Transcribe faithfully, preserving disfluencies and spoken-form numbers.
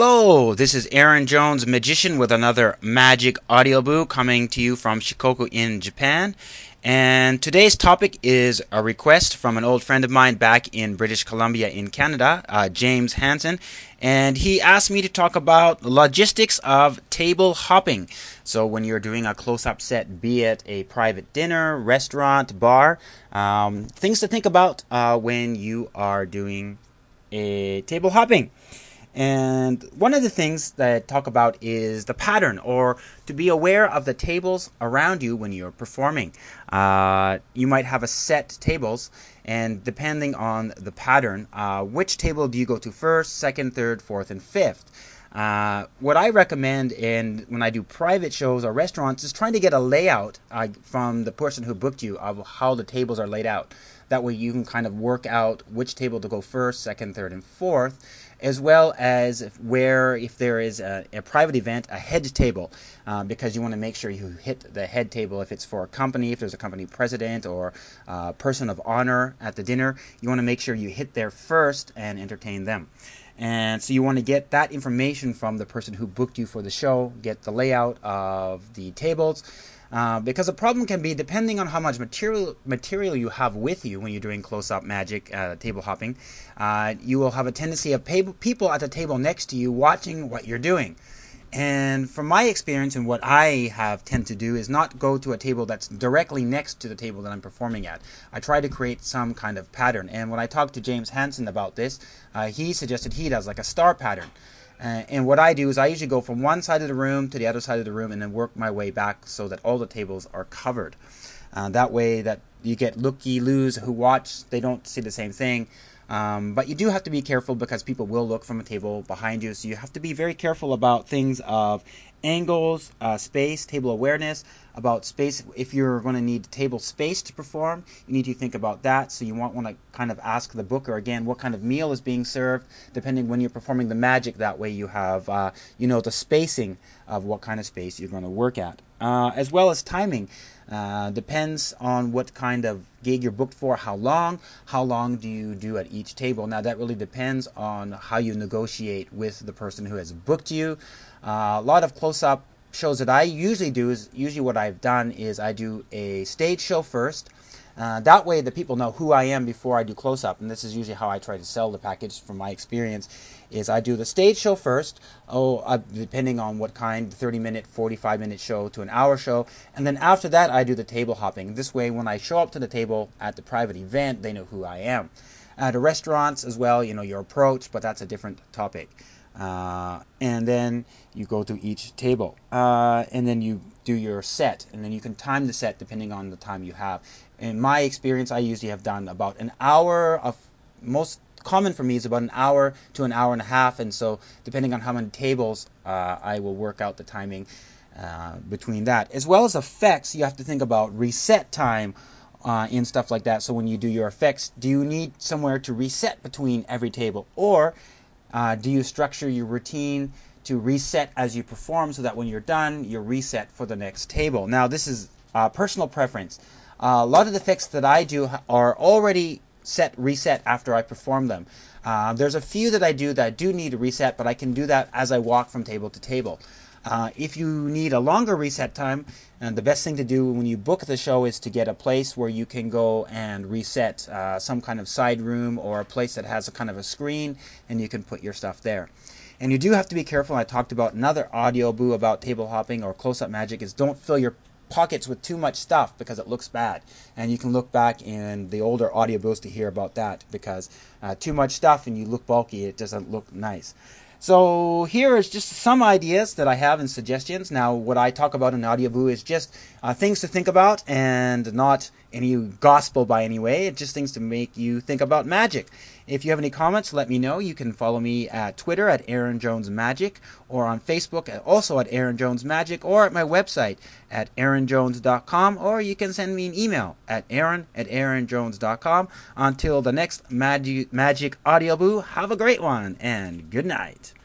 Hello, this is Aaron Jones, magician, with another Magic Audioboo coming to you from Shikoku in Japan. And today's topic is a request from an old friend of mine back in British Columbia in Canada, uh, James Hansen. And he asked me to talk about logistics of table hopping. So when you're doing a close-up set, be it a private dinner, restaurant, bar, um, things to think about uh, when you are doing a table hopping. And one of the things that I talk about is the pattern, or to be aware of the tables around you when you're performing. Uh, you might have a set tables, and depending on the pattern, uh, which table do you go to first, second, third, fourth, and fifth? Uh, what I recommend in when I do private shows or restaurants is trying to get a layout uh, from the person who booked you of how the tables are laid out. That way you can kind of work out which table to go first, second, third, and fourth, as well as where, if there is a, a private event, a head table, uh, because you want to make sure you hit the head table if it's for a company, if there's a company president or uh, person of honor at the dinner. You want to make sure you hit there first and entertain them. And so you want to get that information from the person who booked you for the show, get the layout of the tables. Uh, because the problem can be, depending on how much material material you have with you when you're doing close-up magic, uh, table hopping, uh, you will have a tendency of pa- people at the table next to you watching what you're doing. And from my experience, and what I have tend to do is not go to a table that's directly next to the table that I'm performing at. I try to create some kind of pattern. And when I talked to James Hansen about this, uh, he suggested he does like a star pattern. Uh, and what I do is I usually go from one side of the room to the other side of the room and then work my way back so that all the tables are covered. Uh, that way that you get looky-loos who watch, they don't see the same thing. Um, but you do have to be careful because people will look from a table behind you. So you have to be very careful about things of angles, uh, space, table awareness, about space. If you're going to need table space to perform, you need to think about that. So you want, want to kind of ask the booker again what kind of meal is being served, depending when you're performing the magic. That way you have, uh, you know, the spacing of what kind of space you're going to work at. Uh, as well as timing. Uh, depends on what kind of gig you're booked for, how long, how long do you do at each table. Now that really depends on how you negotiate with the person who has booked you. Uh, a lot of close-up shows that I usually do is, usually what I've done is I do a stage show first. Uh, that way the people know who I am before I do close-up, and this is usually how I try to sell the package from my experience, is I do the stage show first, oh, uh, depending on what kind, thirty minute, forty-five minute show to an hour show, and then after that I do the table hopping. This way when I show up to the table at the private event, they know who I am. At the restaurants as well, you know, your approach, but that's a different topic. Uh, and then you go to each table, uh, and then you do your set, and then you can time the set depending on the time you have. In my experience, I usually have done about an hour of, most common for me is about an hour to an hour and a half, and so depending on how many tables, uh, I will work out the timing uh, between that. As well as effects, you have to think about reset time uh, and stuff like that. So when you do your effects, do you need somewhere to reset between every table, or Uh, do you structure your routine to reset as you perform so that when you're done, you're reset for the next table? Now, this is uh, personal preference. Uh, a lot of the effects that I do are already set, reset after I perform them. Uh, there's a few that I do that do need a reset, but I can do that as I walk from table to table. Uh, if you need a longer reset time, and the best thing to do when you book the show is to get a place where you can go and reset, uh, some kind of side room or a place that has a kind of a screen, and you can put your stuff there. And you do have to be careful. I talked about another audio boo about table hopping or close-up magic is don't fill your pockets with too much stuff because it looks bad. And you can look back in the older audio boos to hear about that, because uh, too much stuff and you look bulky, it doesn't look nice. So here is just some ideas that I have and suggestions. Now, what I talk about in Audioboo is just uh, things to think about, and not any gospel by any way. It's just things to make you think about magic. If you have any comments, let me know. You can follow me at Twitter at Aaron Jones Magic, or on Facebook also at Aaron Jones Magic, or at my website at aaron jones dot com, or you can send me an email at aaron at aaron jones dot com. Until the next Magic, Magic Audioboo, have a great one, and good night.